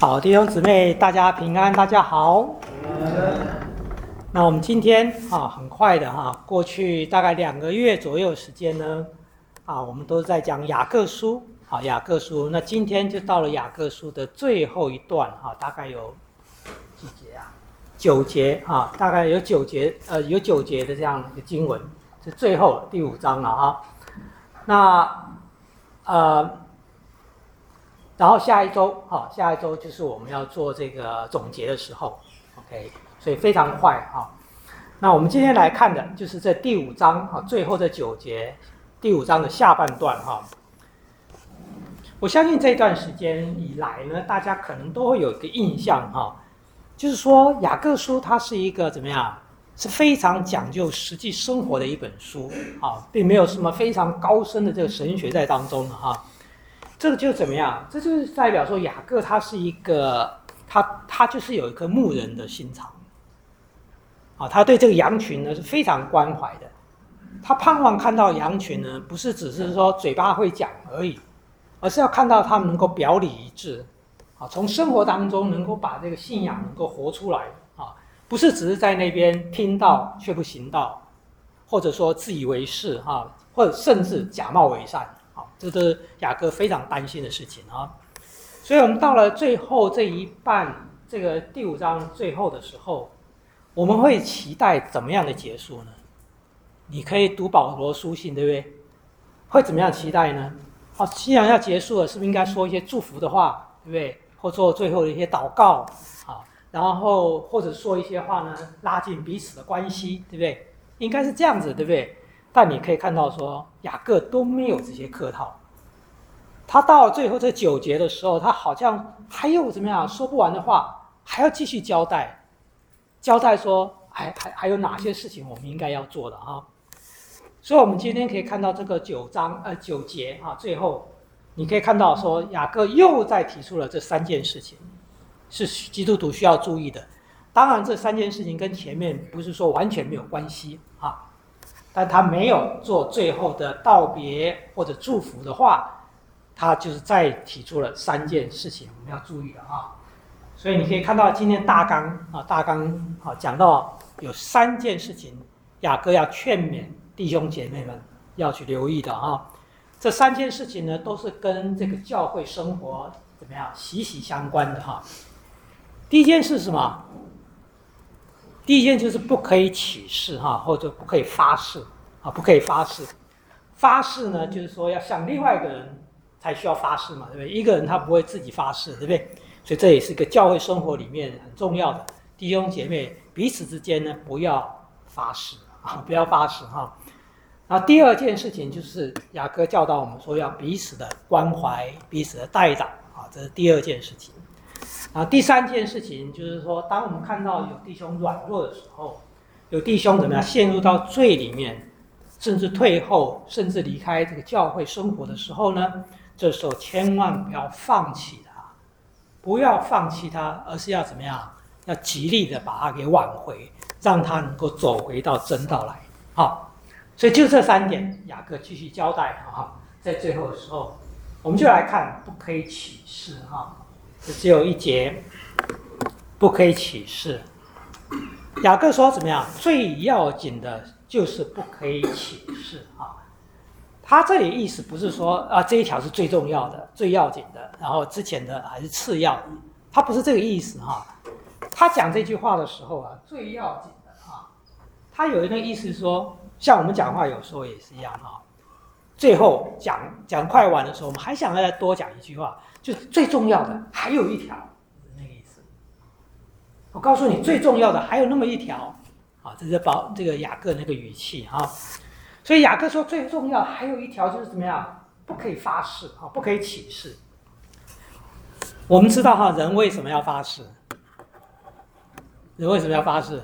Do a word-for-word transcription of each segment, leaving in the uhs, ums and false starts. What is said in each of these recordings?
好，弟兄姊妹，大家平安，大家好。那我们今天啊，很快的哈、啊，过去大概两个月左右的时间呢，啊，我们都在讲雅各书，啊，雅各书。那今天就到了雅各书的最后一段哈、啊，大概有几节啊？九节啊，大概有九节，呃，有九节的这样一个经文，是最后第五章了啊。那呃。然后下一周，哈、哦，下一周就是我们要做这个总结的时候 ，OK， 所以非常快哈、哦。那我们今天来看的就是这第五章哈、哦，最后这九节，第五章的下半段哈、哦。我相信这段时间以来呢，大家可能都会有一个印象哈、哦，就是说雅各书它是一个怎么样，是非常讲究实际生活的一本书啊、哦，并没有什么非常高深的这个神学在当中的哈。哦这个就怎么样？这就是代表说雅各他是一个，他他就是有一颗牧人的心肠，啊，他对这个羊群呢是非常关怀的。他盼望看到羊群呢，不是只是说嘴巴会讲而已，而是要看到他们能够表里一致，啊，从生活当中能够把这个信仰能够活出来，啊，不是只是在那边听到却不行道，或者说自以为是，哈，或者甚至假冒伪善。这都是雅各非常担心的事情啊，所以我们到了最后这一半，这个第五章最后的时候，我们会期待怎么样的结束呢？你可以读保罗书信，对不对？会怎么样期待呢？好，既然要结束了，是不是应该说一些祝福的话，对不对？或做最后的一些祷告啊，然后或者说一些话呢，拉近彼此的关系，对不对？应该是这样子，对不对？但你可以看到说，雅各都没有这些客套。他到了最后这九节的时候，他好像还有怎么样说不完的话，还要继续交代，交代说还还还有哪些事情我们应该要做的哈。所以，我们今天可以看到这个九章呃九节啊，最后你可以看到说，雅各又再提出了这三件事情，是基督徒需要注意的。当然，这三件事情跟前面不是说完全没有关系啊。但他没有做最后的道别或者祝福的话，他就是再提出了三件事情我们要注意的啊。所以你可以看到今天大纲啊，大纲啊讲到有三件事情，雅各要劝勉弟兄姐妹们要去留意的啊。这三件事情呢，都是跟这个教会生活怎么样息息相关的哈。第一件事是什么？第一件就是不可以起誓哈，或者不可以发誓啊，不可以发誓。发誓呢，就是说要向另外一个人才需要发誓嘛，对不对？一个人他不会自己发誓，对不对？所以这也是一个教会生活里面很重要的，弟兄姐妹彼此之间呢不要发誓啊，不要发誓哈。然后第二件事情就是雅各教导我们说要彼此的关怀，彼此的代祷啊，这是第二件事情。啊，第三件事情就是说，当我们看到有弟兄软弱的时候，有弟兄怎么样陷入到罪里面，甚至退后，甚至离开这个教会生活的时候呢，这时候千万不要放弃他，不要放弃他，而是要怎么样？要极力的把他给挽回，让他能够走回到真道来。好，所以就这三点，雅各继续交代哈，在最后的时候，我们就来看不可以起誓哈。只有一节，不可以起誓。雅各说怎么样？最要紧的就是不可以起誓啊。他这里意思不是说啊这一条是最重要的、最要紧的，然后之前的还是次要的，他不是这个意思哈。他讲这句话的时候啊，最要紧的啊，他有一个意思说，像我们讲话有时候也是一样哈。最后讲讲快完的时候，我们还想要再多讲一句话。就是最重要的还有一条，那个意思。我告诉你，最重要的还有那么一条，啊，这是保这个雅各那个语气哈。所以雅各说最重要还有一条就是怎么样，不可以发誓啊，不可以起誓。我们知道哈，人为什么要发誓？人为什么要发誓？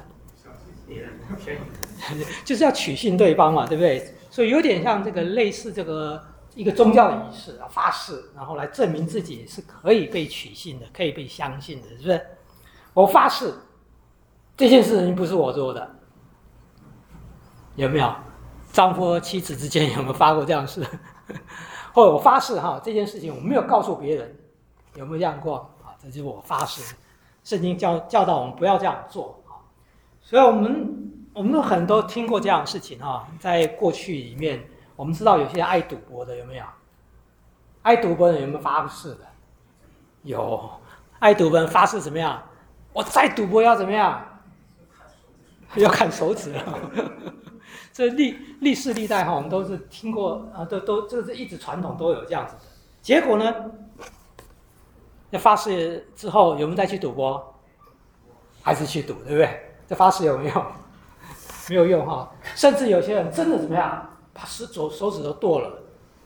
就是要取信对方嘛，对不对？所以有点像这个类似这个。一个宗教的仪式啊，发誓，然后来证明自己是可以被取信的，可以被相信的，是不是？我发誓，这件事情不是我做的，有没有？丈夫和妻子之间有没有发过这样的事？或者我发誓哈，这件事情我没有告诉别人，有没有这样过？ 这就是我发誓。圣经教教导我们不要这样做啊，所以我们我们很多听过这样的事情啊，在过去里面，我们知道有些爱赌博的有没有？爱赌博的人有没有发誓的？有，爱赌博人发誓怎么样？我再赌博要怎么样？要看手指了。这历历世历代哈，我们都是听过啊，都都这是一直传统都有这样子的。结果呢，那发誓之后有没有再去赌博？还是去赌，对不对？这发誓有没有？没有用哈。甚至有些人真的怎么样，把手手指都剁了，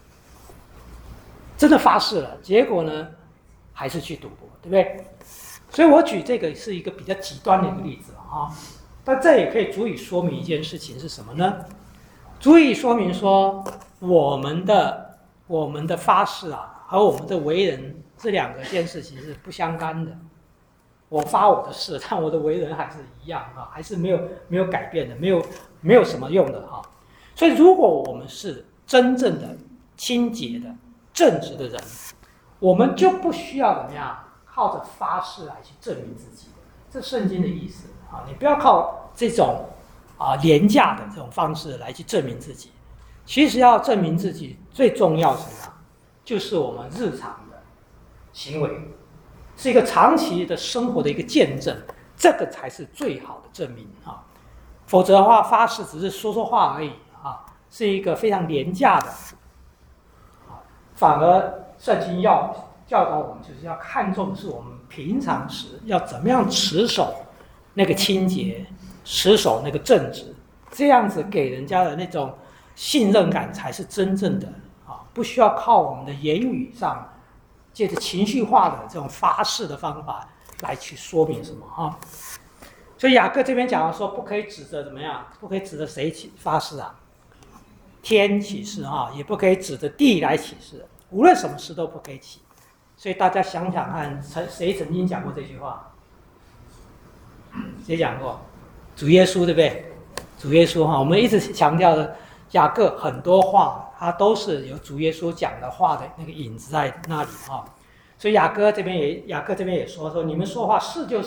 真的发誓了，结果呢，还是去赌博，对不对？所以我举这个是一个比较极端的一个例子啊。但这也可以足以说明一件事情是什么呢？足以说明说，我们的我们的发誓啊，和我们的为人这两个件事情是不相干的。我发我的誓，但我的为人还是一样啊，还是没有没有改变的，没有没有什么用的哈。所以，如果我们是真正的清洁的、正直的人，我们就不需要怎么样靠着发誓来去证明自己。这圣经的意思。啊，你不要靠这种啊廉价的这种方式来去证明自己。其实要证明自己，最重要是什么？就是我们日常的行为，是一个长期的生活的一个见证，这个才是最好的证明啊。否则的话，发誓只是说说话而已啊，是一个非常廉价的。啊，反而圣经要教导我们，就是要看重的是我们平常时要怎么样持守那个清洁，持守那个正直，这样子给人家的那种信任感才是真正的啊！不需要靠我们的言语上，借着情绪化的这种发誓的方法来去说明什么啊。所以雅各这边讲到说，不可以指着怎么样，不可以指着谁起发誓啊？天起誓啊，也不可以指着地来起誓，无论什么事都不可以起。所以大家想想看，谁曾经讲过这句话？谁讲过？主耶稣，对不对？主耶稣哈，我们一直强调的雅各很多话，他都是有主耶稣讲的话的那个影子在那里哈。所以雅各这边也，雅各这边也说说，你们说话是就是，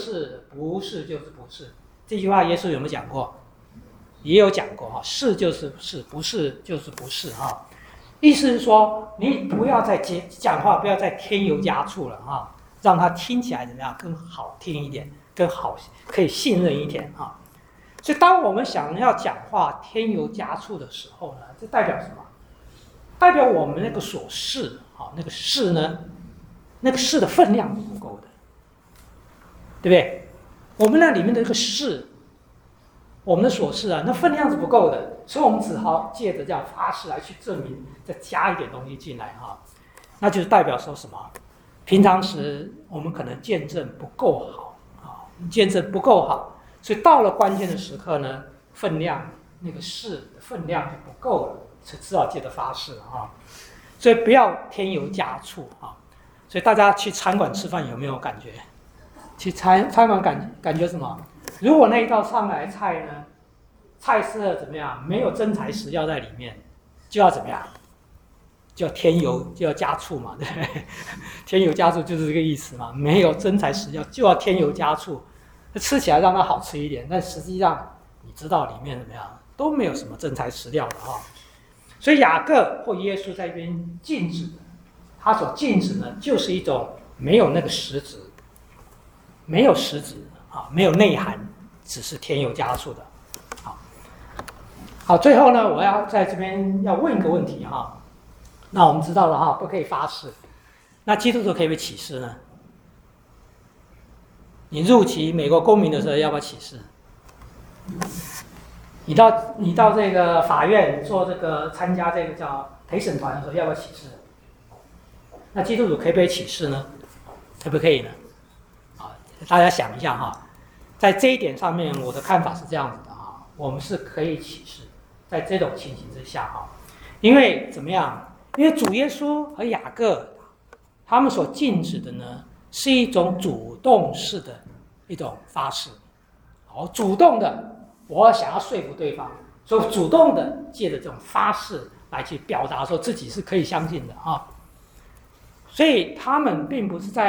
不是就是不是。这句话耶稣有没有讲过？也有讲过哈，是就是是，不是就是不是哈。意思是说，你不要再讲话，不要再添油加醋了哈，让它听起来怎么样更好听一点。更好，可以信任一点啊。所以，当我们想要讲话添油加醋的时候呢，这代表什么？代表我们那个所示啊，那个示呢，那个示的分量是不够的，对不对？我们那里面的这个示，我们的所示啊，那分量是不够的，所以我们只好借着这样发誓来去证明，再加一点东西进来哈。那就是代表说什么？平常时我们可能见证不够好。见证不够好，所以到了关键的时刻呢，分量那个事的分量就不够了，才只好借着发誓啊。所以不要添油加醋啊。所以大家去餐馆吃饭有没有感觉？去餐餐馆感感觉什么？如果那一道上来菜呢，菜色怎么样？没有真材实料在里面，就要怎么样？就要添油，就要加醋嘛，对不对？添油加醋就是这个意思嘛。没有真材实料，就要添油加醋，吃起来让它好吃一点。但实际上，你知道里面怎么样，都没有什么真材实料的哈。所以雅各或耶稣在这边禁止的，他所禁止呢，就是一种没有那个实质，没有实质啊，没有内涵，只是添油加醋的。好，好，最后呢，我要在这边要问一个问题哈。那我们知道了哈，不可以发誓。那基督徒可以不可以起誓呢？你入籍美国公民的时候要不要起誓？你到你到这个法院做这个参加这个叫陪审团的时候要不要起誓？那基督徒可以不可以起誓呢？可不可以呢？啊，大家想一下哈，在这一点上面，我的看法是这样子的哈，我们是可以起誓，在这种情形之下哈，因为怎么样？因为主耶稣和雅各，他们所禁止的呢，是一种主动式的一种发誓，好，主动的，我想要说服对方，所以主动的借着这种发誓来去表达说自己是可以相信的啊。所以他们并不是在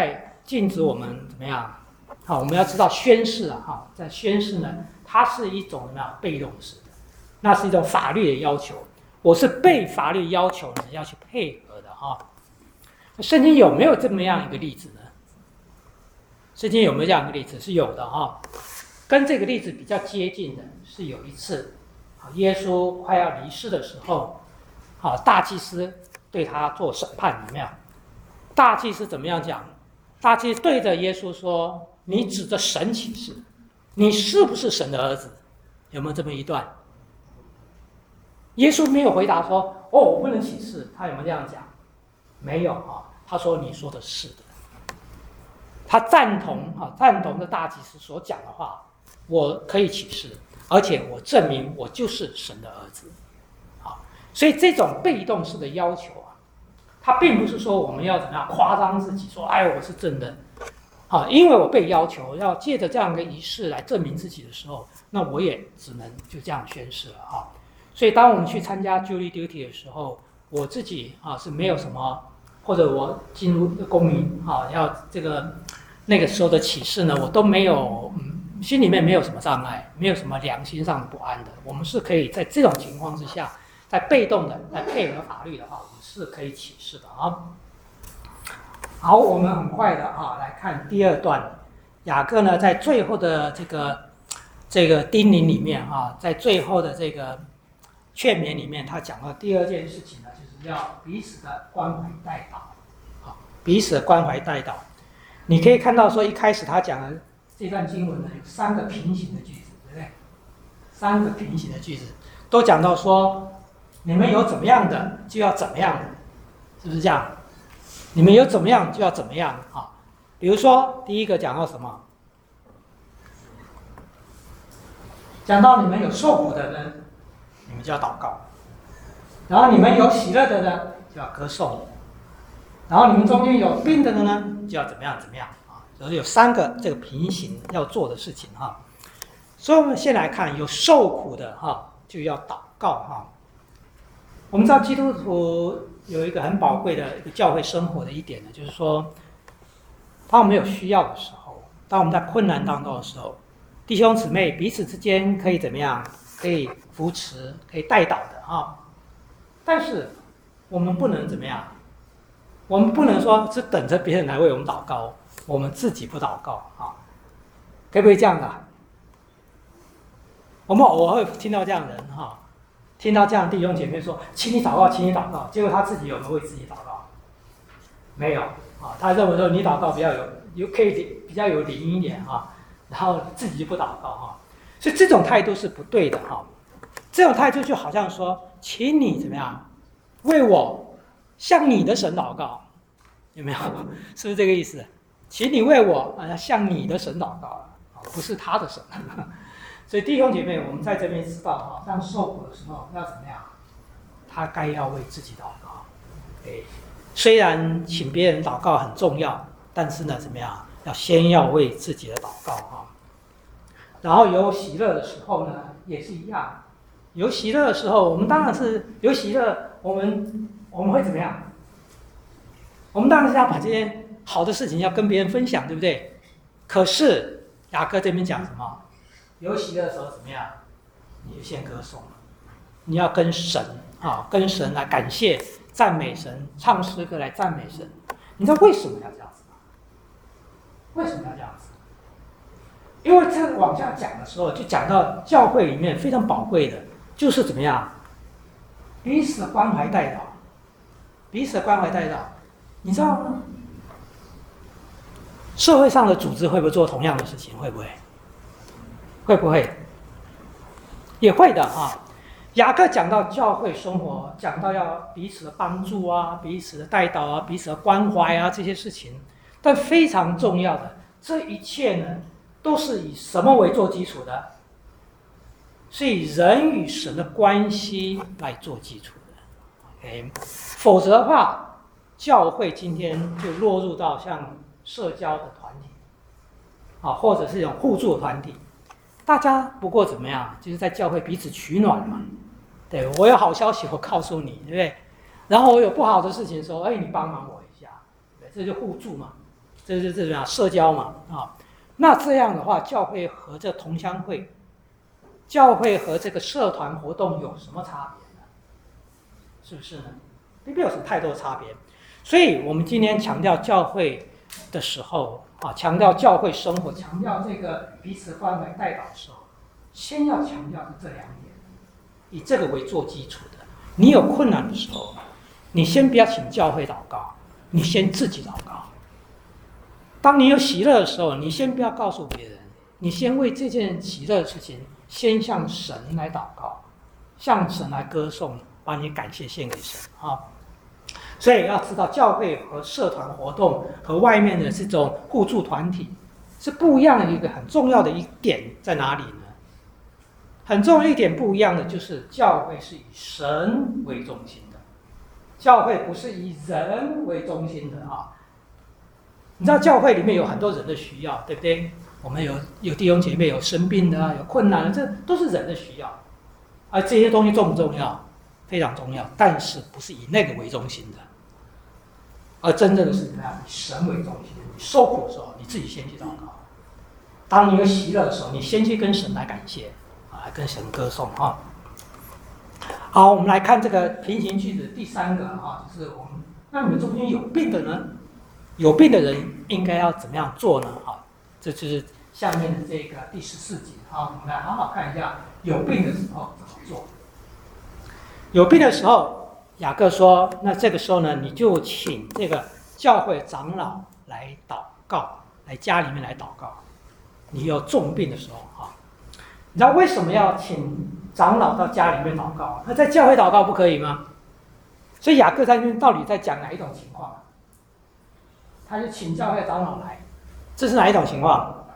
禁止我们怎么样？好，我们要知道宣誓啊，哈，在宣誓呢，它是一种什么样被动式的，那是一种法律的要求，我是被法律要求呢要去配合的哈。圣经有没有这么样一个例子呢？圣经有没有这样一个例子？是有的哈。跟这个例子比较接近的是有一次，耶稣快要离世的时候，好，大祭司对他做审判，有没有？大祭司怎么样讲？大祭司对着耶稣说：“你指着神起誓，你是不是神的儿子？”有没有这么一段？耶稣没有回答说：“哦，我不能起誓。”他有没有这样讲？没有啊。他说：“你说的是的。”他赞同啊，赞同的大祭司所讲的话，我可以起誓，而且我证明我就是神的儿子。好，所以这种被动式的要求啊。他并不是说我们要怎么样夸张自己，说哎我是真的，好，因为我被要求要借着这样一个仪式来证明自己的时候，那我也只能就这样宣誓了哈。所以当我们去参加 jury duty 的时候，我自己啊是没有什么，或者我进入公民啊要这个那个时候的启示呢，我都没有，嗯，心里面没有什么障碍，没有什么良心上的不安的。我们是可以在这种情况之下，在被动的来配合法律的话，我们是可以启示的啊。好，我们很快的啊来看第二段，雅各呢在最后的这个这个叮咛里面啊，在最后的这个劝勉里面，他讲到第二件事情呢，就是要彼此的关怀代祷，好，彼此的关怀代祷。你可以看到说，一开始他讲的这段经文呢，有三个平行的句子，对不对？三个平行的句子都讲到说，你们有怎么样的就要怎么样的，是不是这样？你们有怎么样就要怎么样啊？比如说第一个讲到什么？讲到你们有受苦的人，你们就要祷告；然后你们有喜乐的人，就要歌颂；然后你们中间有病的人呢，就要怎么样怎么样啊？所以有三个这个平行要做的事情哈。所以我们先来看有受苦的哈，就要祷告哈。我们知道基督徒有一个很宝贵的一个教会生活的一点呢，就是说，当我们有需要的时候，当我们在困难当中的时候，弟兄姊妹彼此之间可以怎么样？可以扶持，可以代祷的啊。但是我们不能怎么样？我们不能说是等着别人来为我们祷告，我们自己不祷告啊，可不可以这样的？我们偶尔会听到这样的人哈。听到这样的弟兄姐妹说，请你祷告，请你祷告，结果他自己有没有为自己祷告？没有啊，他认为说你祷告比较有，有可以比较有理一点啊，然后自己就不祷告哈，所以这种态度是不对的哈。这种态度就好像说，请你怎么样为我向你的神祷告，有没有？是不是这个意思？请你为我啊向你的神祷告，不是他的神。所以弟兄姐妹，我们在这边知道哈，当受苦的时候要怎么样？他该要为自己祷告。哎，虽然请别人祷告很重要，但是呢，怎么样？要先要为自己的祷告哈。然后有喜乐的时候呢，也是一样。有喜乐的时候，我们当然是有喜乐，我们我们会怎么样？我们当然是要把这些好的事情要跟别人分享，对不对？可是雅各这边讲什么？有喜乐的时候怎么样？你就先歌颂了，你要跟神啊，跟神来感谢、赞美神，唱诗歌来赞美神。你知道为什么要这样子吗？为什么要这样子？因为这往下讲的时候，就讲到教会里面非常宝贵的，就是怎么样，彼此的关怀代祷，彼此的关怀代祷。你知道吗？社会上的组织会不会做同样的事情？会不会？会不会？也会的啊。雅各讲到教会生活，讲到要彼此的帮助啊，彼此的代祷啊，彼此的关怀啊，这些事情，但非常重要的，这一切呢，都是以什么为做基础的？是以人与神的关系来做基础的。OK， 否则的话，教会今天就落入到像社交的团体，啊，或者是一种互助的团体。大家不过怎么样，就是在教会彼此取暖嘛。对，我有好消息我告诉你，对不对？然后我有不好的事情说，哎，你帮忙我一下，对，这就互助嘛。 这是这什么社交嘛啊？那这样的话，教会和这同乡会，教会和这个社团活动有什么差别呢？是不是呢？并没有什么太多的差别。所以我们今天强调教会的时候啊，强调教会生活，强调这个彼此关怀代祷的时候，先要强调的这两点，以这个为做基础的。你有困难的时候，你先不要请教会祷告，你先自己祷告。当你有喜乐的时候，你先不要告诉别人，你先为这件喜乐的事情，先向神来祷告，向神来歌颂，把你感谢献给神啊。所以要知道，教会和社团活动和外面的这种互助团体是不一样的一个很重要的一点在哪里呢？很重要一点不一样的就是，教会是以神为中心的，教会不是以人为中心的啊。你知道教会里面有很多人的需要，对不对？我们有有弟兄姐妹有生病的啊，有困难的，这都是人的需要，而这些东西重不重要？非常重要，但是不是以那个为中心的，而真正的是怎么样？以神为中心的。你受苦的时候，你自己先去祷告；当你有喜乐的时候，你先去跟神来感谢啊，跟神歌颂啊。好，我们来看这个平行句子第三个啊，就是我们那你们中间有病的呢，有病的人应该要怎么样做呢？啊，这就是下面的这个第十四节啊，我们来好好看一下有病的时候怎么做。有病的时候，雅各说：“那这个时候呢，你就请这个教会长老来祷告，来家里面来祷告。你有重病的时候啊，你知道为什么要请长老到家里面祷告？那在教会祷告不可以吗？所以雅各在那边到底在讲哪一种情况？他就请教会长老来，这是哪一种情况？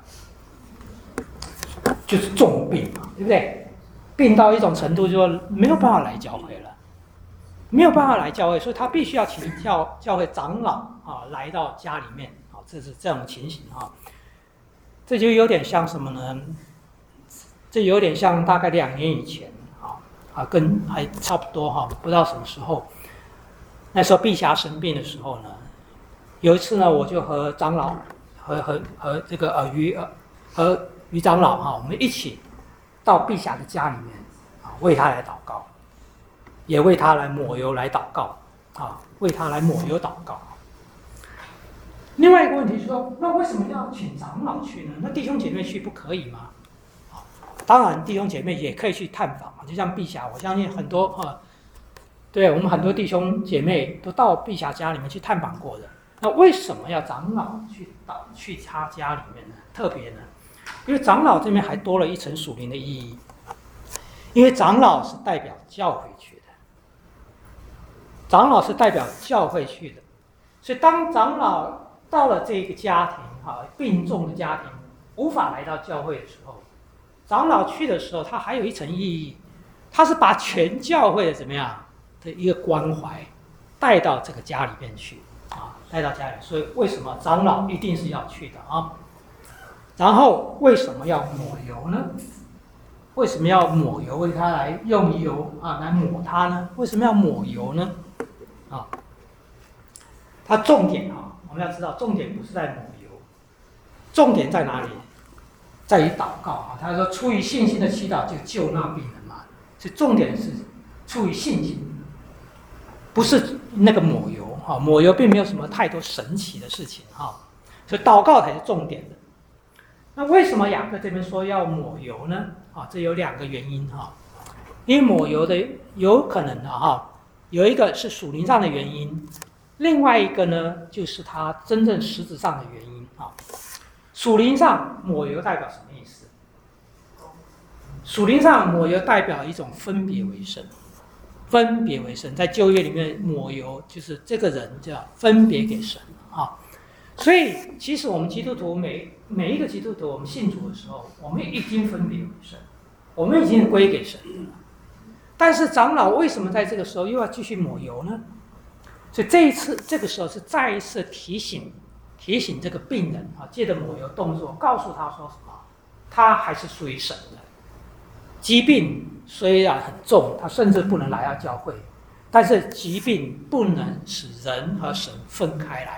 就是重病嘛，对不对？”病到一种程度，就没有办法来教会了，没有办法来教会，所以他必须要请教教会长老啊来到家里面啊，这是这种情形啊。这就有点像什么呢？这有点像大概两年以前啊啊，跟还差不多哈，不知道什么时候。那时候碧霞生病的时候呢，有一次呢，我就和长老和和和这个呃于呃和于长老哈，我们一起到碧霞的家里面啊，为他来祷告，也为他来抹油来祷告啊，为他来抹油祷告。另外一个问题是说，那为什么要请长老去呢？那弟兄姐妹去不可以吗？啊，当然弟兄姐妹也可以去探访嘛，就像碧霞，我相信很多啊，对我们很多弟兄姐妹都到碧霞家里面去探访过的。那为什么要长老去到去他家里面呢？特别呢？因为长老这边还多了一层属灵的意义，因为长老是代表教会去的，长老是代表教会去的，所以当长老到了这个家庭哈病重的家庭无法来到教会的时候，长老去的时候，他还有一层意义，他是把全教会的怎么样的一个关怀带到这个家里面去啊，带到家里，所以为什么长老一定是要去的啊？然后为什么要抹油呢？为什么要抹油？为他来用油啊来抹他呢？为什么要抹油呢？啊，它重点啊，我们要知道重点不是在抹油，重点在哪里？在于祷告啊。他说出于信心的祈祷就救那病人嘛，所以重点是出于信心，不是那个抹油啊。抹油并没有什么太多神奇的事情啊，所以祷告才是重点的。那为什么雅各这边说要抹油呢？啊，这有两个原因哈。因为抹油的有可能的哈，有一个是属灵上的原因，另外一个呢就是它真正实质上的原因啊。属灵上抹油代表什么意思？属灵上抹油代表一种分别为圣，分别为圣，在旧约里面抹油就是这个人叫分别给神啊。所以，其实我们基督徒每每一个基督徒，我们信主的时候，我们已经分别为圣，我们已经归给神了。但是长老为什么在这个时候又要继续抹油呢？所以这一次，这个时候是再一次提醒提醒这个病人啊，借着抹油动作，告诉他说什么？他还是属于神的。疾病虽然很重，他甚至不能来到教会，但是疾病不能使人和神分开来。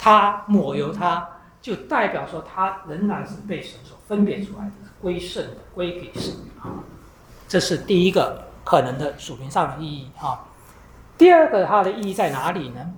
他抹油他，就代表说他仍然是被神所分别出来的，归圣的，归给神啊。这是第一个可能的属灵上的意义啊。第二个它的意义在哪里呢？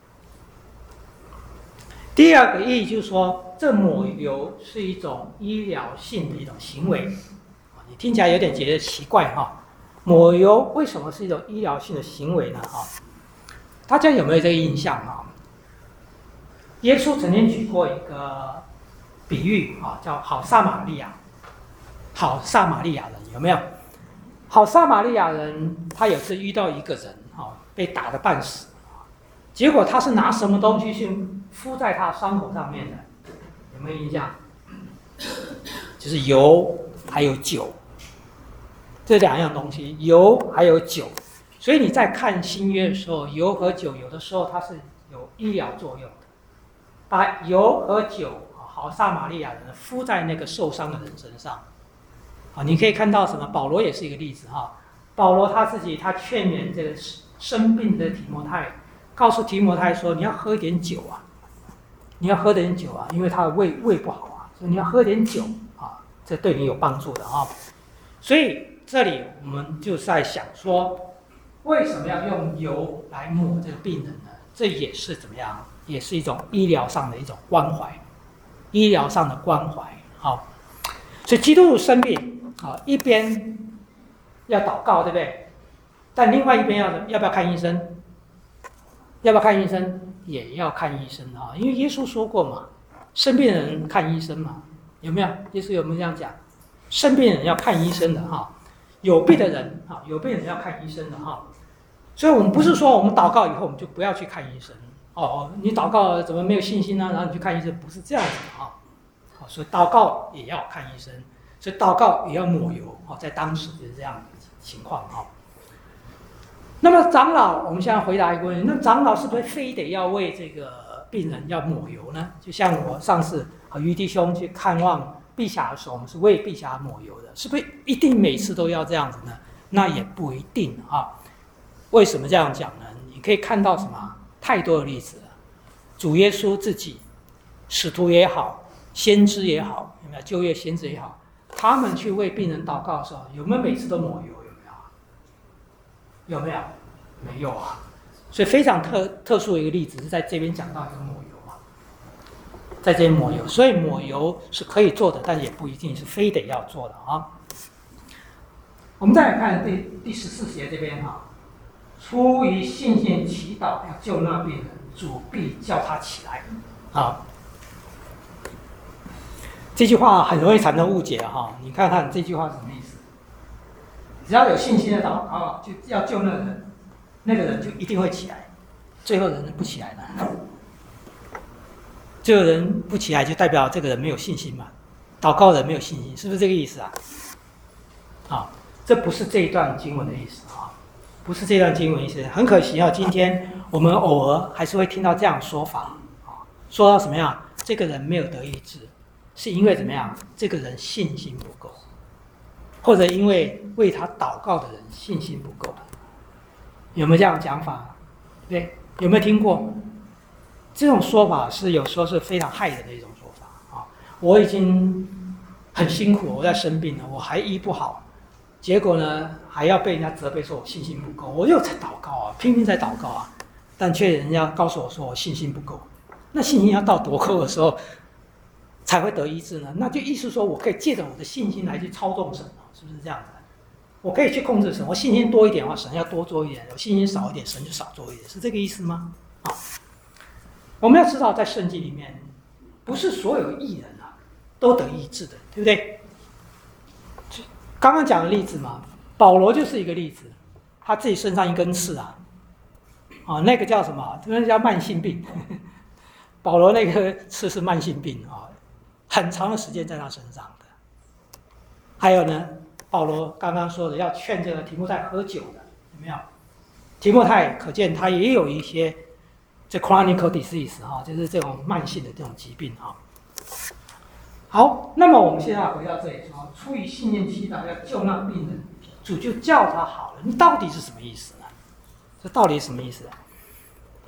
第二个意义就是说，这抹油是一种医疗性的一种行为。你听起来有点觉得奇怪哈，抹油为什么是一种医疗性的行为呢？哈，大家有没有这个印象啊？耶稣曾经举过一个比喻啊，叫好撒玛利亚。好撒玛利亚人有没有？好撒玛利亚人他有次遇到一个人啊，被打得半死，结果他是拿什么东西去敷在他伤口上面的？有没有印象？就是油还有酒，这两样东西，油还有酒。所以你在看新约的时候，油和酒有的时候它是有医疗作用的。把油和酒，好撒玛利亚人敷在那个受伤的人身上。啊，你可以看到什么？保罗也是一个例子哈。保罗他自己他劝勉这个生病的提摩太，告诉提摩太说：“你要喝点酒啊，你要喝点酒啊，因为他的胃胃不好啊，所以你要喝点酒啊，这对你有帮助的啊。”所以这里我们就在想说，为什么要用油来抹这个病人呢？这也是怎么样？也是一种医疗上的一种关怀，医疗上的关怀。好，所以基督徒生病。好，一边要祷告，对不对？但另外一边要要不要看医生？要不要看医生？也要看医生啊，因为耶稣说过嘛，生病的人看医生嘛，有没有？耶稣有没有这样讲？生病的人要看医生的哈，有病的人啊，有病的人要看医生的哈。所以我们不是说我们祷告以后我们就不要去看医生哦，你祷告怎么没有信心呢？然后你去看医生，不是这样子的啊。好，所以祷告也要看医生。所以祷告也要抹油，在当时就是这样的情况哈。那么长老，我们现在回答一个问题：那长老是不是非得要为这个病人要抹油呢？就像我上次和于弟兄去看望碧霞的时候，我们是为碧霞抹油的，是不是一定每次都要这样子呢？那也不一定啊。为什么这样讲呢？你可以看到什么？太多的例子了。主耶稣自己，使徒也好，先知也好，有没有旧约先知也好？他们去为病人祷告的时候，有没有每次都抹油？有没有？有没有？没有啊。所以非常特特殊的一个例子是在这边讲到一个抹油啊，在这边抹油。所以抹油是可以做的，但也不一定是非得要做的啊。我们再来看第第十四节这边啊，出于信心祈祷要救那病人，主必叫他起来啊。这句话很容易产生误解哈，你看看这句话是什么意思？只要有信心的祷告，就要救那个人，那个人就一定会起来。最后人不起来了，这个人不起来就代表这个人没有信心嘛？祷告人没有信心，是不是这个意思啊？啊，这不是这一段经文的意思啊，不是这段经文的意思。很可惜啊，今天我们偶尔还是会听到这样说法啊，说到什么样？这个人没有得医治。是因为怎么样？这个人信心不够，或者因为为他祷告的人信心不够，有没有这样的讲法？对，有没有听过？这种说法是有时候是非常害人的一种说法啊！我已经很辛苦，我在生病了，我还医不好，结果呢还要被人家责备说我信心不够，我又在祷告啊，拼命在祷告啊，但却人家告诉我说我信心不够。那信心要到多够的时候才会得医治呢？那就意思说我可以借着我的信心来去操纵神，是不是这样子？我可以去控制神，我信心多一点的话，神要多做一点；我信心少一点，神就少做一点，是这个意思吗？好，我们要知道，在圣经里面，不是所有艺人啊都得医治的，对不对？刚刚讲的例子嘛，保罗就是一个例子，他自己身上一根刺啊，啊，那个叫什么？那个叫慢性病。保罗那个刺是慢性病啊，很长的时间在他身上的。还有呢，保罗刚刚说的要劝这个提摩太喝酒的，有没有？提摩太可见他也有一些这 chronic disease 哈，就是这种慢性的这种疾病哈。好，那么我们现在回到这里说，出于信念祈祷要救那病人，主就叫他好了。你到底是什么意思呢？这到底是什么意思？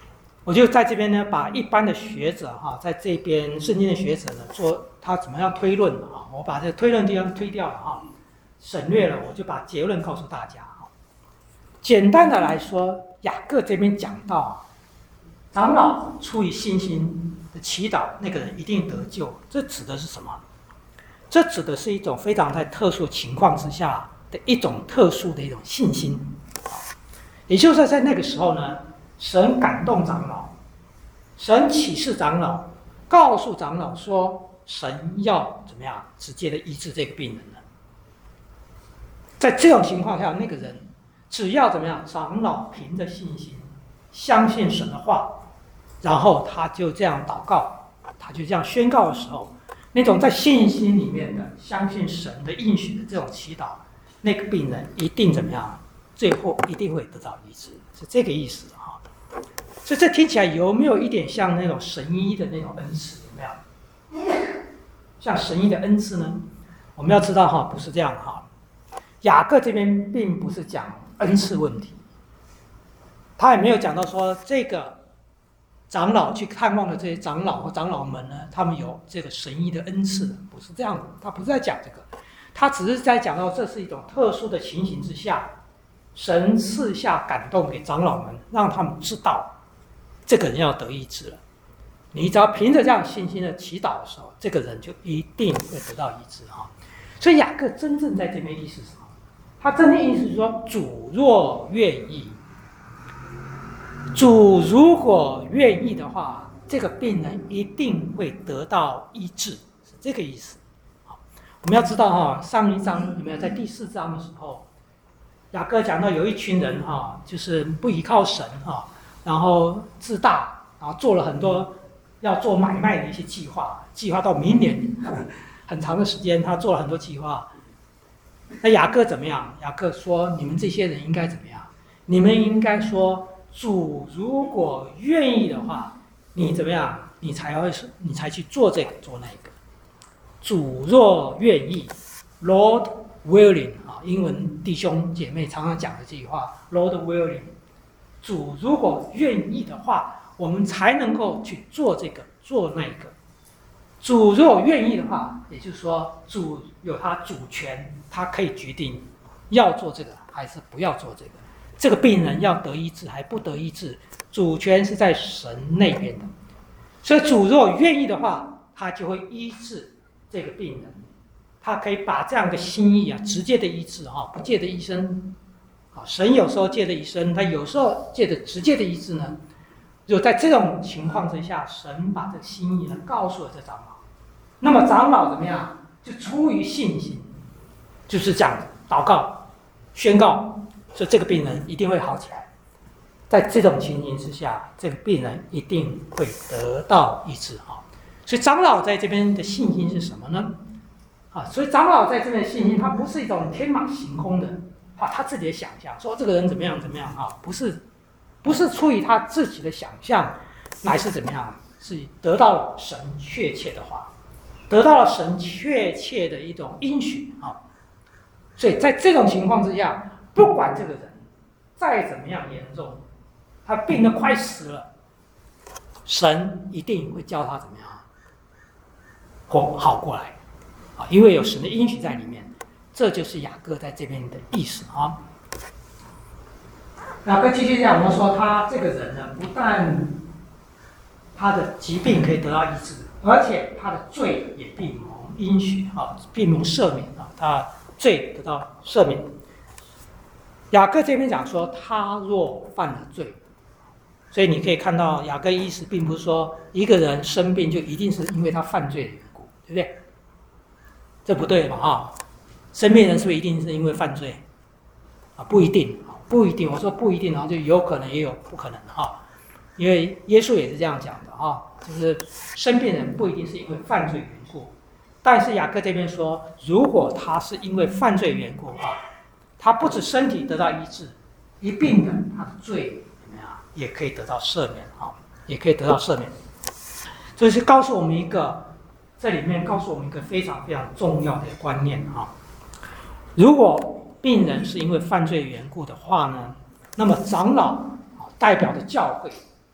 我就在这边呢，把一般的学者哈，在这边圣经的学者呢，做他怎么样推论的啊？我把这个推论地方推掉了哈，省略了，我就把结论告诉大家哈。简单的来说，雅各这边讲到，长老出于信心的祈祷，那个人一定得救。这指的是什么？这指的是一种非常在特殊情况之下的一种特殊的一种信心。也就是在那个时候呢，神感动长老，神启示长老，告诉长老说，神要怎么样直接的医治这个病人呢？在这种情况下，那个人只要怎么样，长老凭着信心，相信神的话，然后他就这样祷告，他就这样宣告的时候，那种在信心里面的相信神的应许的这种祈祷，那个病人一定怎么样？最后一定会得到医治，是这个意思哈。所以这听起来有没有一点像那种神医的那种恩赐？有没有？像神医的恩赐呢？我们要知道哈，不是这样哈。雅各这边并不是讲恩赐问题，他也没有讲到说这个长老去看望的这些长老或长老们呢，他们有这个神医的恩赐，不是这样的。他不是在讲这个，他只是在讲到这是一种特殊的情形之下。神赐下感动给长老们，让他们知道这个人要得医治了。你只要凭着这样信心的祈祷的时候，这个人就一定会得到医治哈。所以雅各真正在这边意思是什么？他真正意思是说，主若愿意，主如果愿意的话，这个病人一定会得到医治，是这个意思。好，我们要知道哈，上一章有没有在第四章的时候？雅各讲到有一群人哈，就是不依靠神哈，然后自大，然后做了很多要做买卖的一些计划，计划到明年很长的时间，他做了很多计划。那雅各怎么样？雅各说：你们这些人应该怎么样？你们应该说，主如果愿意的话，你怎么样？你才会你才去做这个做那个。主若愿意 ，Lord willing。英文弟兄姐妹常常讲的这句话 ，Lord willing， 主如果愿意的话，我们才能够去做这个做那个。主如果愿意的话，也就是说，主有他主权，他可以决定要做这个还是不要做这个。这个病人要得医治还不得医治，主权是在神那边的。所以主如果愿意的话，他就会医治这个病人。他可以把这样的心意啊，直接的医治哈，不借的医生，啊，神有时候借的医生，他有时候借的直接的医治呢。就在这种情况之下，神把这个心意呢告诉了这长老，那么长老怎么样？就出于信心，就是讲祷告、宣告，说这个病人一定会好起来。在这种情形之下，这个病人一定会得到医治哈。所以长老在这边的信心是什么呢？啊，所以长老在这边的信心，他不是一种天马行空的，啊，他自己的想象，说这个人怎么样怎么样啊，不是，不是出于他自己的想象，乃是怎么样，是得到了神确切的话，得到了神确切的一种应许啊。所以在这种情况之下，不管这个人再怎么样严重，他病得快死了，神一定会叫他怎么样活好过来。啊，因为有神的应许在里面，这就是雅各在这边的意思啊。雅各继续讲，我们说他这个人呢，不但他的疾病可以得到医治，而且他的罪也必蒙应许啊，必蒙赦免啊，他罪得到赦免。雅各这边讲说，他若犯了罪，所以你可以看到雅各意思并不是说一个人生病就一定是因为他犯罪的缘故，对不对？这不对嘛啊！生病人是不是一定是因为犯罪啊？不一定，不一定。我说不一定，然后就有可能也有不可能的哈。因为耶稣也是这样讲的哈，就是生病人不一定是因为犯罪缘故，但是雅各这边说，如果他是因为犯罪缘故啊，他不止身体得到医治，一并的他的罪怎么样也可以得到赦免啊，也可以得到赦免。这是告诉我们一个。这里面告诉我们一个非常非常重要的观念啊，如果病人是因为犯罪缘故的话呢，那么长老代表的教会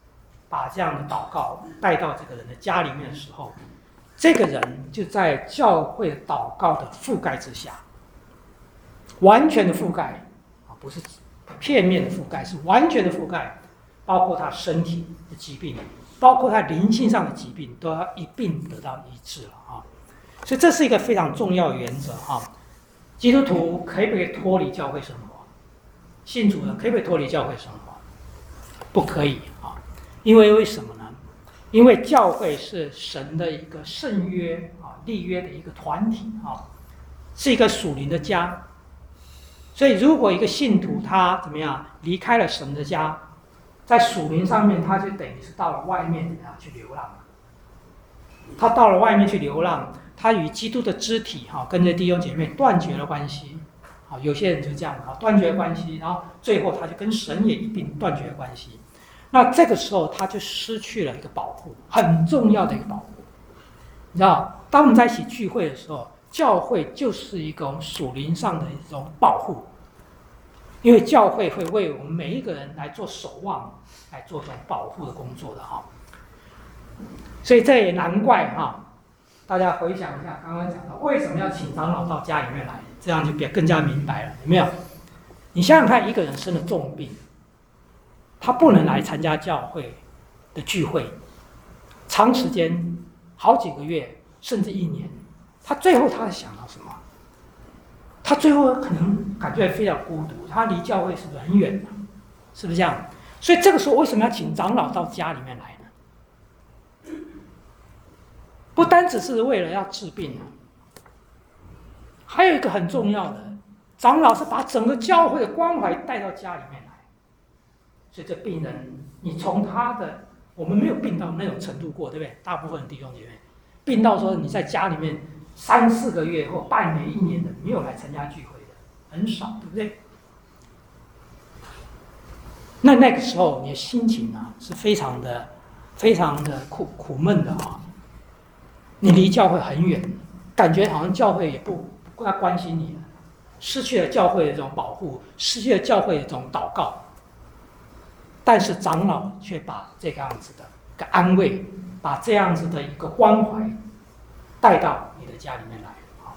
把这样的祷告带到这个人的家里面的时候，这个人就在教会祷告的覆盖之下，完全的覆盖啊，不是片面的覆盖，是完全的覆盖，包括他身体的疾病，包括他灵性上的疾病，都要一并得到医治了啊。所以这是一个非常重要的原则哈。基督徒可以不可以脱离教会生活？信主的可以不可以脱离教会生活？不可以啊，因为为什么呢？因为教会是神的一个圣约啊、立约的一个团体啊，是一个属灵的家。所以，如果一个信徒他怎么样离开了神的家，在属灵上面，他就等于是到了外面怎么样去流浪？他到了外面去流浪。他与基督的肢体哈，跟着弟兄姐妹断绝了关系，好，有些人就这样啊，断绝关系，然后最后他就跟神也一并断绝关系。那这个时候他就失去了一个保护，很重要的一个保护。你知道，当我们在一起聚会的时候，教会就是一种属灵上的一种保护，因为教会会为我们每一个人来做守望，来做这种保护的工作的哈。所以这也难怪哈。大家回想一下，刚刚讲到为什么要请长老到家里面来，这样就变更加明白了，有没有？你想想看，一个人生了重病，他不能来参加教会的聚会，长时间好几个月甚至一年，他最后他想到什么？他最后可能感觉非常孤独，他离教会是不是很远的？是不是这样？所以这个时候为什么要请长老到家里面来呢？不单只是为了要治病啊，还有一个很重要的，长老是把整个教会的关怀带到家里面来。所以这病人，你从他的，我们没有病到那种程度过，对不对？大部分弟兄姐妹，病到说你在家里面三四个月或半年、一年的没有来参加聚会的很少，对不对？那那个时候你的心情啊是非常的、非常的苦苦闷的啊。你离教会很远，感觉好像教会也不不太关心你了，失去了教会的这种保护，失去了教会的这种祷告。但是长老却把这个样子的一个安慰，把这样子的一个关怀带到你的家里面来。好，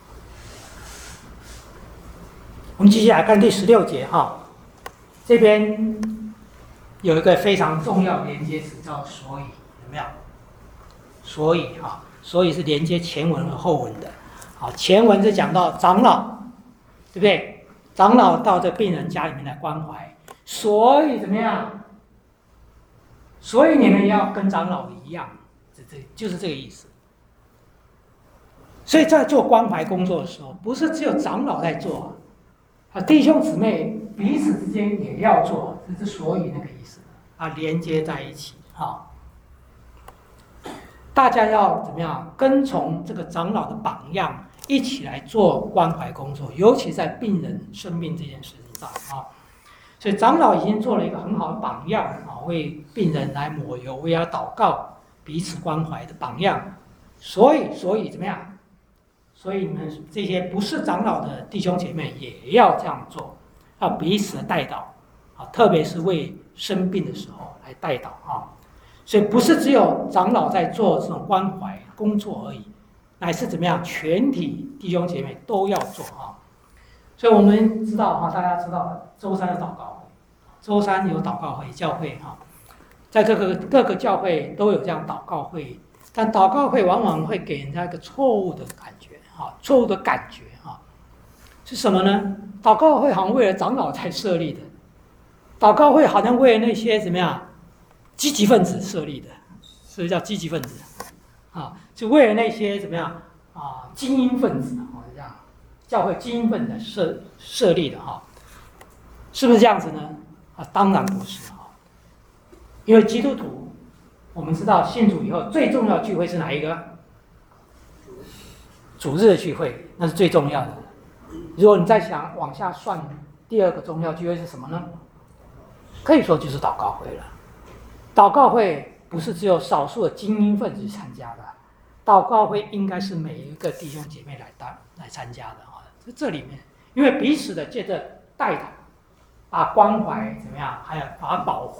我们继续来看第十六节哈，这边有一个非常重要的连接词叫所以，有没有？所以哈。所以是连接前文和后文的。好，前文是讲到长老，对不对？长老到这病人家里面来关怀，所以怎么样？所以你们要跟长老一样，这这就是这个意思。所以在做关怀工作的时候，不是只有长老在做，啊，弟兄姊妹彼此之间也要做，这是所以那个意思啊，连接在一起啊。大家要怎么样跟从这个长老的榜样，一起来做关怀工作，尤其在病人生病这件事情上啊。所以长老已经做了一个很好的榜样啊，为病人来抹油，为他祷告，彼此关怀的榜样。所以，所以怎么样？所以你们这些不是长老的弟兄姐妹也要这样做，要彼此的代祷啊，特别是为生病的时候来代祷啊。所以不是只有长老在做这种关怀工作而已，乃是怎么样，全体弟兄姐妹都要做啊。所以我们知道哈，大家知道周三的祷告会，周三有祷告会，教会哈，在各个各个教会都有这样祷告会，但祷告会往往会给人家一个错误的感觉哈，错误的感觉哈，是什么呢？祷告会好像为了长老才设立的，祷告会好像为了那些怎么样？积极分子设立的，所以叫积极分子，啊，就为了那些怎么样啊精英分子啊这样，教会精英分子设设立的哈，是不是这样子呢？啊，当然不是啊，因为基督徒，我们知道信主以后最重要的聚会是哪一个？主日的聚会，那是最重要的。如果你再想往下算，第二个重要聚会是什么呢？可以说就是祷告会了。祷告会不是只有少数的精英分子参加的，祷告会应该是每一个弟兄姐妹来当来参加的啊。在这里面，因为彼此的借着代祷，把关怀怎么样，还有把保护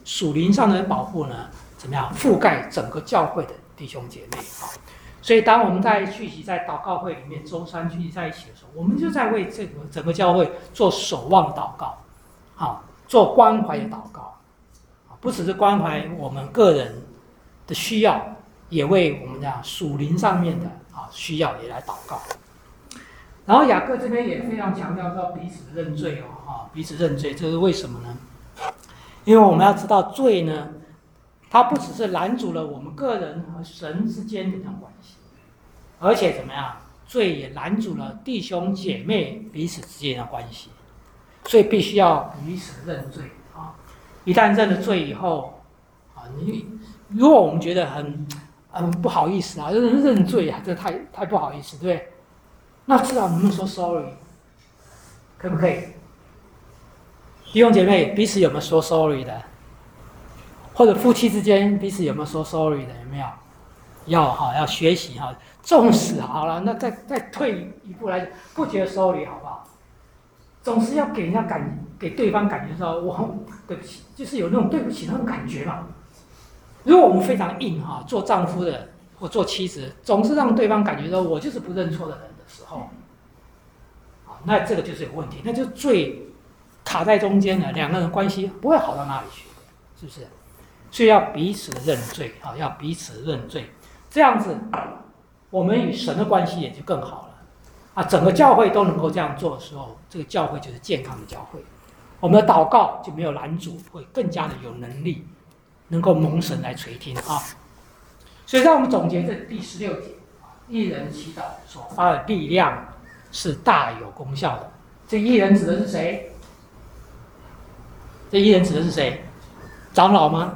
属灵上的保护呢，怎么样覆盖整个教会的弟兄姐妹啊？所以当我们在聚集在祷告会里面，周三聚集在一起的时候，我们就在为这个整个教会做守望的祷告，啊，做关怀的祷告，啊，不只是关怀我们个人的需要，也为我们讲属灵上面的啊需要也来祷告。然后雅各这边也非常强调到彼此认罪哦，啊，彼此认罪，这是为什么呢？因为我们要知道罪呢，它不只是拦阻了我们个人和神之间的这种关系，而且怎么样，罪也拦阻了弟兄姐妹彼此之间的关系，所以必须要彼此认罪啊！一旦认了罪以后，啊，你如果我们觉得很很不好意思啊，认认罪啊，这太太不好意思，对不对？那至少能不能说 sorry？ 可不可以？弟兄姐妹彼此有没有说 sorry 的？或者夫妻之间彼此有没有说 sorry 的？有没有？要哈，要学习哈。纵使好了，那再再退一步来，不觉得 sorry 好不好？总是要给人家感，给对方感觉到我对不起，就是有那种对不起那种感觉嘛。如果我们非常硬哈，做丈夫的或做妻子，总是让对方感觉到我就是不认错的人的时候，啊，那这个就是有问题，那就最卡在中间了，两个人关系不会好到哪里去，是不是？所以要彼此认罪啊，要彼此认罪，这样子我们与神的关系也就更好了啊。整个教会都能够这样做的时候，这个教会就是健康的教会，我们的祷告就没有拦阻，会更加的有能力，能够蒙神来垂听啊。所以让我们总结这第十六节啊，一人祈祷所发的力量是大有功效的。这一人指的是谁？这一人指的是谁？长老吗？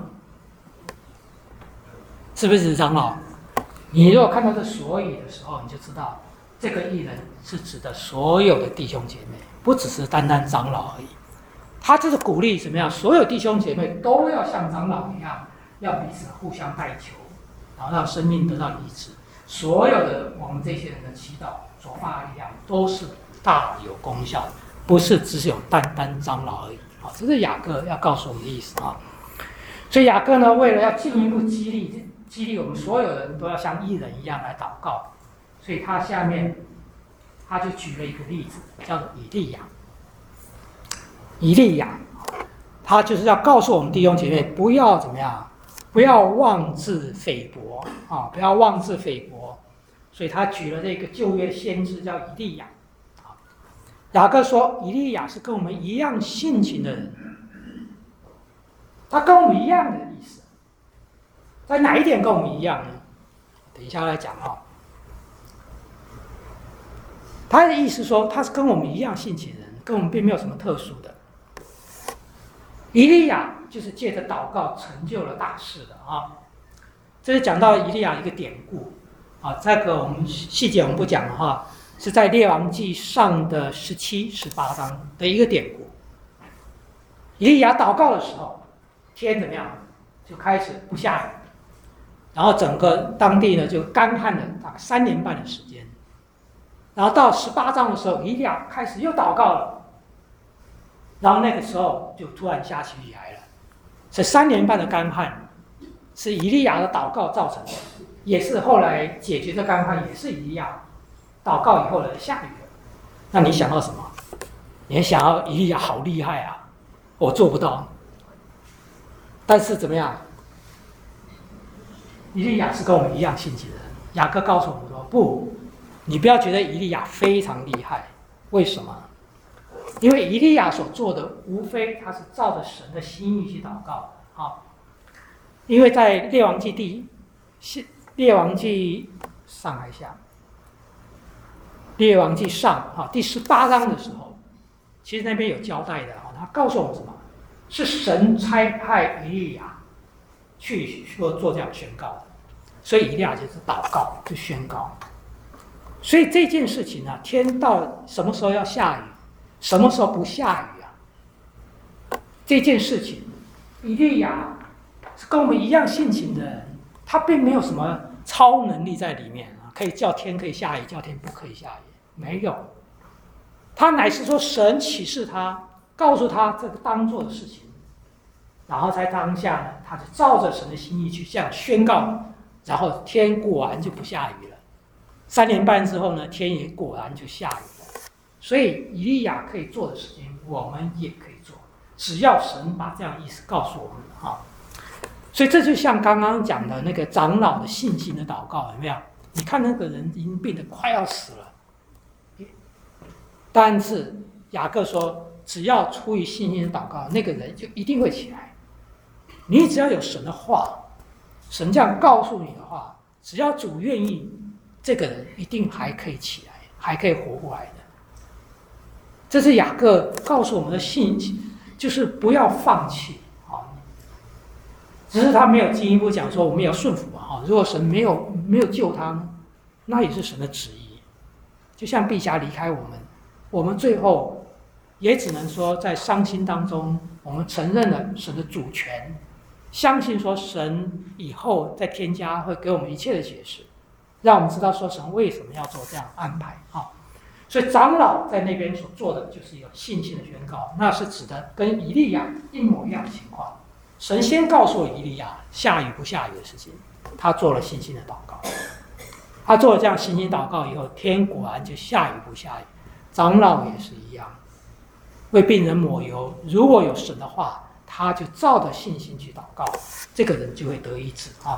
是不是指长老？你如果看到这所以的时候，你就知道这个一人是指的所有的弟兄姐妹，不只是单单长老而已。他就是鼓励怎么样，所有弟兄姐妹都要像长老一样，要彼此互相代求，然后让生命得到医治。所有的我们这些人的祈祷所发的力量都是大有功效的，不是只有单单长老而已。啊，这是雅各要告诉我们的意思啊。所以雅各呢，为了要进一步激励激励我们所有人都要像义人一样来祷告，所以他下面他就举了一个例子，叫做以利亚。以利亚，他就是要告诉我们弟兄姐妹，不要怎么样，不要妄自菲薄啊，不要妄自菲薄。所以他举了这个旧约先知叫以利亚。雅各说，以利亚是跟我们一样性情的人，他跟我们一样的意思，在哪一点跟我们一样呢？等一下来讲啊。他的意思说，他是跟我们一样性情的人，跟我们并没有什么特殊的。以利亚就是借着祷告成就了大事的啊。这是讲到以利亚一个典故啊，这个我们细节我们不讲了哈，是在列王记上的十七、十八章的一个典故。以利亚祷告的时候，天怎么样？就开始不下雨，然后整个当地呢就干旱了大概三年半的时间。然后到十八章的时候，以利亚开始又祷告了。然后那个时候就突然下起雨来了，这三年半的干旱是以利亚的祷告造成的，也是后来解决的干旱，也是以利亚祷告以后的下雨了。那你想到什么？你想到以利亚好厉害啊，我做不到。但是怎么样？以利亚是跟我们一样性情的人。雅各告诉我们说，不，你不要觉得以利亚非常厉害，为什么？因为以利亚所做的，无非他是照着神的心意去祷告啊。因为在列王记第列王记上还下，列王记上啊第十八章的时候，其实那边有交代的啊，他告诉我们什么？是神差派以利亚去说做这样宣告的，所以以利亚就是祷告，就宣告。所以这件事情啊，天到什么时候要下雨？什么时候不下雨啊？这件事情，以利亚是跟我们一样性情的人，他并没有什么超能力在里面啊，可以叫天可以下雨，叫天不可以下雨，没有。他乃是说神启示他，告诉他这个当做的事情， 然后在当下呢，他就照着神的心意去这样宣告，然后天果然就不下雨了。三年半之后呢，天也果然就下雨了。所以以利亚可以做的事情，我们也可以做，只要神把这样意思告诉我们哈。所以这就像刚刚讲的那个长老的信心的祷告，有没有？你看那个人已经病得快要死了，但是雅各说，只要出于信心的祷告，那个人就一定会起来。你只要有神的话，神这样告诉你的话，只要主愿意，这个人一定还可以起来，还可以活过来的。这是雅各告诉我们的信息，就是不要放弃啊。只是他没有进一步讲说我们也要顺服啊。如果神没有没有救他呢，那也是神的旨意。就像碧霞离开我们，我们最后也只能说在伤心当中，我们承认了神的主权，相信说神以后在天家会给我们一切的解释，让我们知道说神为什么要做这样安排啊。所以长老在那边所做的就是一个信心的宣告，那是指的跟以利亚一模一样的情况。神先告诉了以利亚下雨不下雨的事情，他做了信心的祷告，他做了这样信心祷告以后，天果然就下雨不下雨。长老也是一样，为病人抹油，如果有神的话，他就照着信心去祷告，这个人就会得医治啊。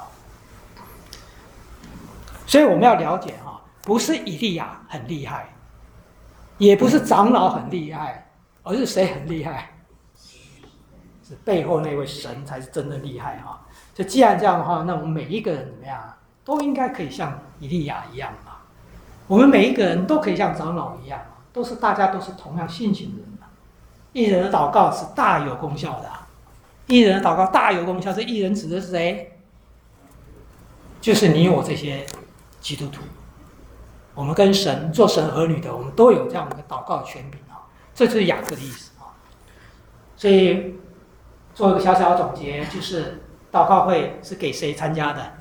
所以我们要了解啊，不是以利亚很厉害，也不是长老很厉害，而是谁很厉害？是背后那位神才是真的厉害哈。就既然这样的话，那我们每一个人怎么样，都应该可以像以利亚一样嘛。我们每一个人都可以像长老一样，都是大家都是同样性情的人嘛。一人的祷告是大有功效的、啊，一人的祷告大有功效。这一人指的是谁？就是你我这些基督徒。我们跟神做神儿女的，我们都有这样的祷告权柄啊，这就是雅各的意思啊。所以做一个小小的总结，就是祷告会是给谁参加的？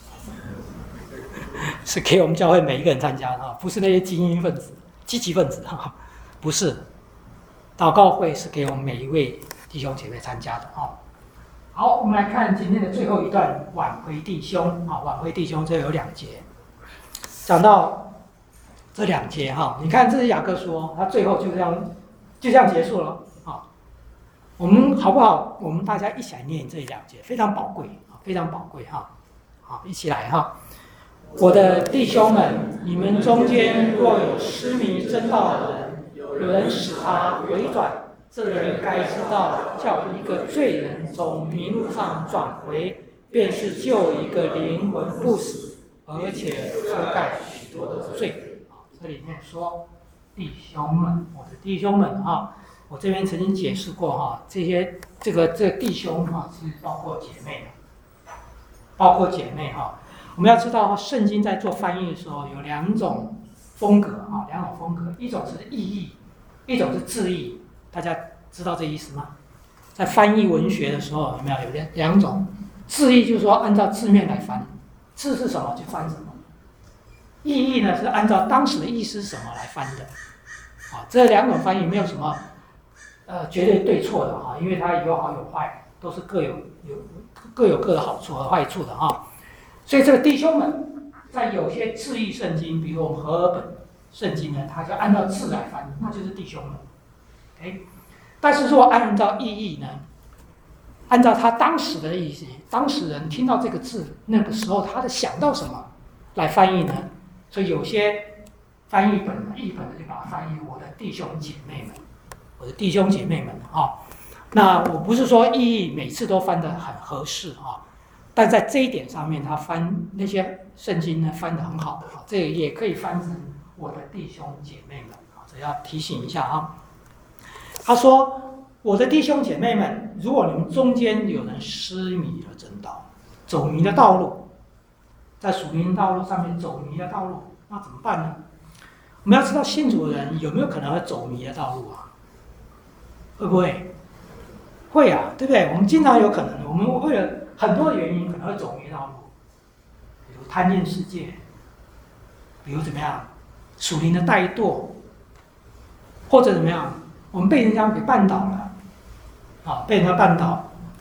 是给我们教会每一个人参加的啊，不是那些精英分子、积极分子啊，不是。祷告会是给我们每一位弟兄姐妹参加的啊。好，我们来看今天的最后一段，挽回弟兄啊，挽回弟兄这有两节，讲到这两节哈，你看这是雅各书，他最后就这样就这样结束了啊。我们好不好？我们大家一起来念这两节，非常宝贵啊，非常宝贵哈。好，一起来哈。我的弟兄们，你们中间若有失迷真道的人，有人使他回转，这人该知道，叫一个罪人从迷路上转回，便是救一个灵魂不死，而且遮盖许多的罪。这里面说，弟兄们，我的弟兄们啊，我这边曾经解释过哈，这些这个这个弟兄哈，是包括姐妹的，包括姐妹哈。我们要知道，圣经在做翻译的时候有两种风格啊，两种风格，一种是意译，一种是字义。大家知道这意思吗？在翻译文学的时候，有没有有两两种？字义就是说按照字面来翻，字是什么就翻什么；意译呢是按照当时的意思是什么来翻的。啊，这两种翻译没有什么呃绝对对错的哈，因为它有好有坏，都是各有有各有各的好处和坏处的哈。所以这个弟兄们，在有些字义圣经，比如我们和合本圣经呢，它就按照字来翻译，那就是弟兄们。Okay? 但是如果按照意义呢，按照他当时的意思，当事人听到这个字，那个时候他的想到什么来翻译呢？所以有些翻译本译本就把它翻译我的弟兄姐妹们，我的弟兄姐妹们啊、哦。那我不是说意义每次都翻得很合适啊、哦。但在这一点上面，他翻那些圣经呢翻得很好的，这个也可以翻成我的弟兄姐妹们啊，这要提醒一下啊。他说：“我的弟兄姐妹们，如果你们中间有人失迷了真道，走迷的道路，在属灵道路上面走迷的道路，那怎么办呢？我们要知道信主的人有没有可能会走迷的道路啊？会不会？会啊，对不对？我们经常有可能，我们为了很多的原因可能会走迷道路，比如贪恋世界，比如怎么样，属灵的怠惰，或者怎么样，我们被人家给绊倒了，啊，被人家绊倒，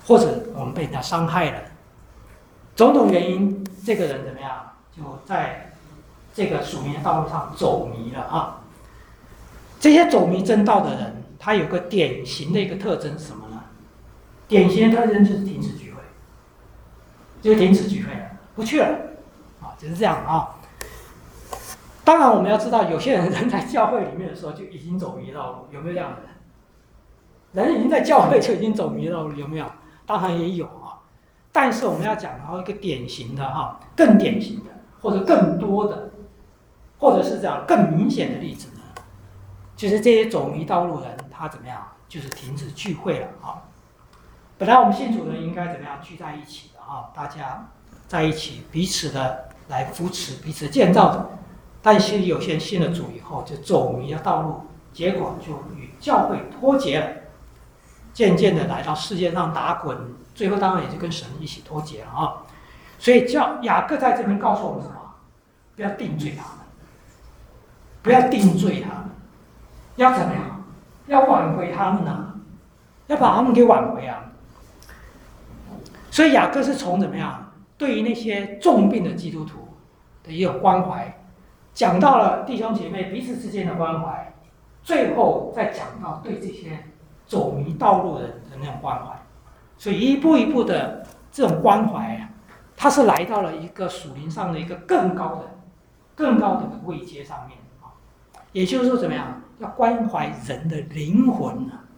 或者我们被人家伤害了，种种原因，这个人怎么样，就在这个属灵的道路上走迷了啊。这些走迷真道的人，他有个典型的一个特征是什么呢？典型的特征就是停止聚会，就是停止聚会了，不去了，啊，就是这样啊。当然，我们要知道，有些人人在教会里面的时候就已经走迷道路，有没有这样的人？人已经在教会就已经走迷道路，有没有？当然也有啊。但是我们要讲到一个典型的哈，更典型的，或者更多的，或者是这样更明显的例子呢，就是这些走迷道路人，他怎么样？就是停止聚会了啊。本来我们信主人应该怎么样聚在一起的啊？大家在一起，彼此的来扶持，彼此建造的。但是有些人信了主以后，就走迷了道路，结果就与教会脱节了，渐渐的来到世界上打滚，最后当然也就跟神一起脱节了啊。所以教雅各在这边告诉我们什么？不要定罪他们，不要定罪他们，要怎么样？要挽回他们啊，要把他们给挽回啊。所以雅各是从怎么样，对于那些重病的基督徒的一个关怀，讲到了弟兄姐妹彼此之间的关怀，最后再讲到对这些走迷道路人的那种关怀。所以一步一步的这种关怀啊，它是来到了一个属灵上的一个更高的、更高的位阶上面啊。也就是说，怎么样？要关怀人的灵魂啊。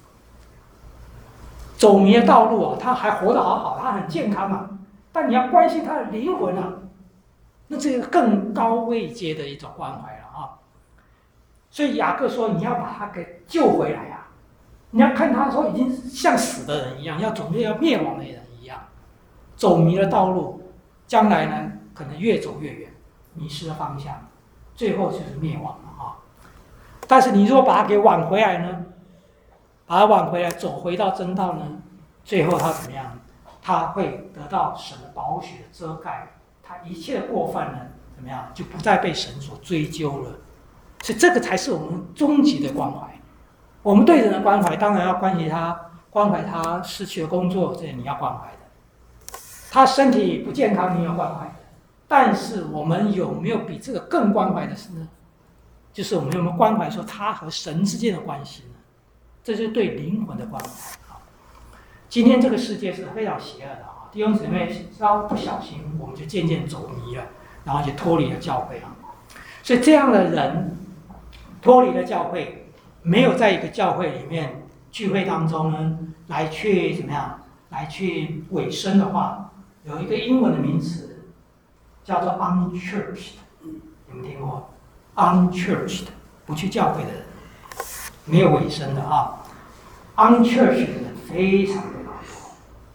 走迷的道路啊，他还活得好好，他很健康啊，但你要关心他的灵魂啊，那这个更高位阶的一种关怀了啊。所以雅各说，你要把他给救回来啊，你要看他说已经像死的人一样，要准备要灭亡的人一样，走迷了道路，将来呢可能越走越远，迷失了方向，最后就是灭亡了啊。但是你如果把他给挽回来呢？把他挽回来，走回到真道呢，最后他怎么样？他会得到神的宝血的遮盖，他一切的过犯呢，怎么样就不再被神所追究了。所以这个才是我们终极的关怀。我们对人的关怀，当然要关心他，关怀他失去了工作，这你要关怀的。他身体不健康，你要关怀的。但是我们有没有比这个更关怀的事呢？就是我们有没有关怀说他和神之间的关系呢？这是对灵魂的关怀啊！今天这个世界是非常邪恶的啊，弟兄姊妹稍不小心，我们就渐渐走迷了，然后就脱离了教会了。所以这样的人脱离了教会，没有在一个教会里面聚会当中呢，来去怎么样，来去委身的话，有一个英文的名词叫做 unchurched， 你们听过 ？unchurched， 不去教会的人。没有委身的啊 ，unchurched 的人非常非常多，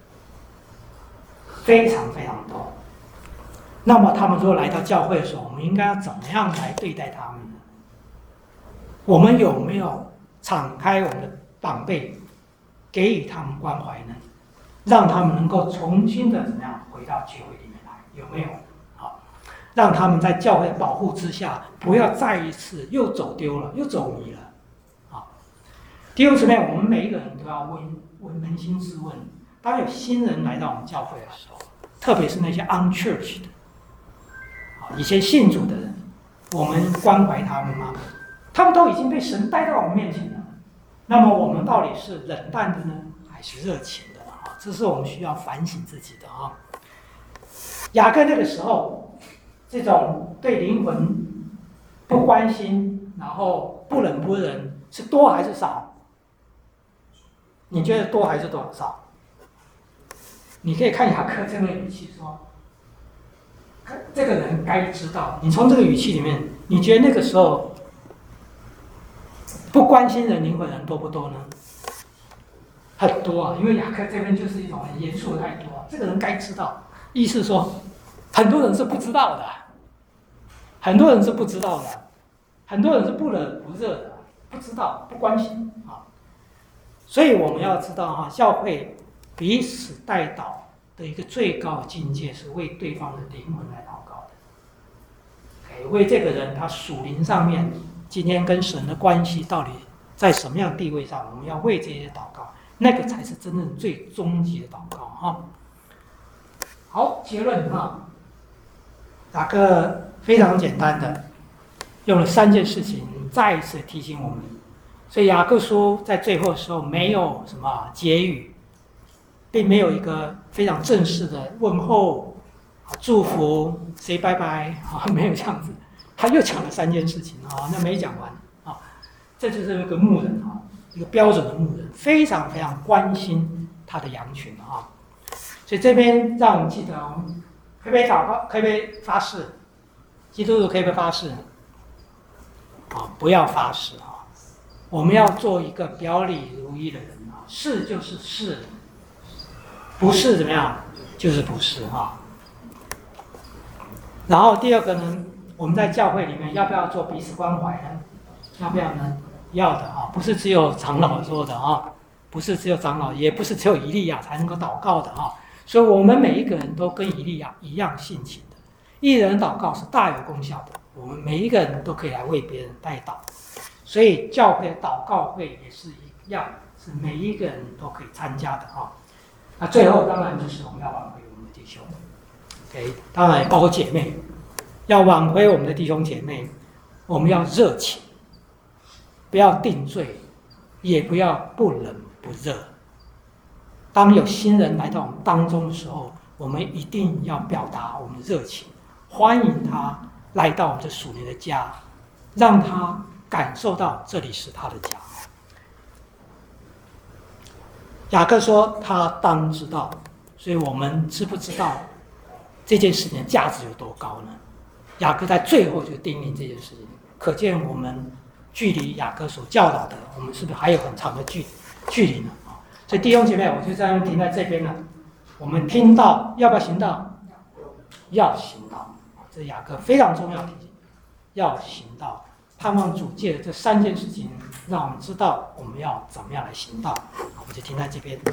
非常非常多。那么他们如果来到教会的时候，我们应该要怎么样来对待他们呢？我们有没有敞开我们的膀臂，给予他们关怀呢？让他们能够重新的怎么样回到教会里面来？有没有？好，让他们在教会的保护之下，不要再一次又走丢了，又走迷了。弟兄姊妹，我们每一个人都要问问扪心自问：当有新人来到我们教会的时候，特别是那些 unchurched 的，以前信主的人，我们关怀他们吗？他们都已经被神带到我们面前了，那么我们到底是冷淡的呢，还是热情的呢？啊，这是我们需要反省自己的啊。雅各那个时候，这种对灵魂不关心，然后不冷不热，是多还是少？你觉得多还是多少？你可以看雅各这个语气说，这个人该知道。你从这个语气里面，你觉得那个时候不关心人灵魂的人多不多呢？很多啊，因为雅各这边就是一种很严肃的态度啊。这个人该知道，意思说，很多人是不知道的，很多人是不知道的，很多人是不冷不热的，不知道不关心啊。所以我们要知道哈，教会彼此代祷的一个最高境界是为对方的灵魂来祷告的。为这个人他属灵上面今天跟神的关系到底在什么样的地位上，我们要为这些祷告， 那个才是真正最终极的祷告哈。好，结论哈，雅各非常简单的用了三件事情再一次提醒我们，所以雅各书在最后的时候没有什么结语，并没有一个非常正式的问候、祝福、say 拜拜啊，没有这样子，他又讲了三件事情啊，那没讲完啊，这就是一个牧人啊，一个标准的牧人，非常非常关心他的羊群啊，所以这边让我们记得哦，可不可以祷告？可不可以发誓？基督徒可不可以发誓？啊，不要发誓啊！我们要做一个表里如一的人啊，是就是是，不是怎么样，就是不是哈。然后第二个呢，我们在教会里面要不要做彼此关怀呢？要不要呢？要的啊，不是只有长老做的啊，不是只有长老，也不是只有以利亚才能够祷告的啊。所以我们每一个人都跟以利亚一样性情的，一人祷告是大有功效的。我们每一个人都可以来为别人代祷，所以教会的祷告会也是一样，是每一个人都可以参加的啊。那最后当然就是我们要挽回我们的弟兄 ，OK， 当然也包括姐妹，要挽回我们的弟兄姐妹，我们要热情，不要定罪，也不要不冷不热。当有新人来到我们当中的时候，我们一定要表达我们的热情，欢迎他来到我们这属灵的家，让他感受到这里是他的家。雅各说他当知道，所以我们知不知道这件事情的价值有多高呢？雅各在最后就叮咛这件事情，可见我们距离雅各所教导的，我们是不是还有很长的距距离呢？所以弟兄姐妹，我就这样停在这边了。我们听到要不要行道？要行道。这雅各非常重要的提醒，要行道。盼望主借这三件事情，让我们知道我们要怎么样来行道。我们就停在这边。